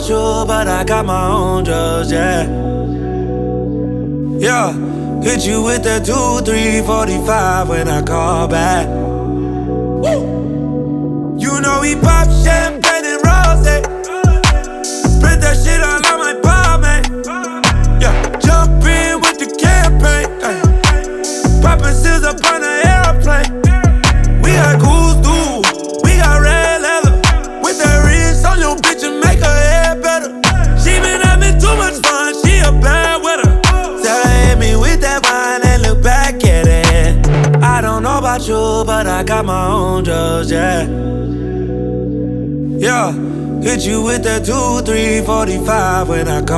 about you, but I got my own drugs, yeah. Yeah, hit you with that 2, 3, 45 when I call back. Woo! You know we pop champagne and rosé. Spread that shit all on my palm, man. Yeah, jump in with the campaign. Poppin' seals up on the airplane. We got cool dude, we got red leather. With that wrist on your bitch and make her hair better. She been having too much fun, she a bad winner. Tell her hit me with that wine and look back at it. I don't know about you, but I got my own drugs, yeah. Yeah, hit you with that 2, 3, 45 when I call.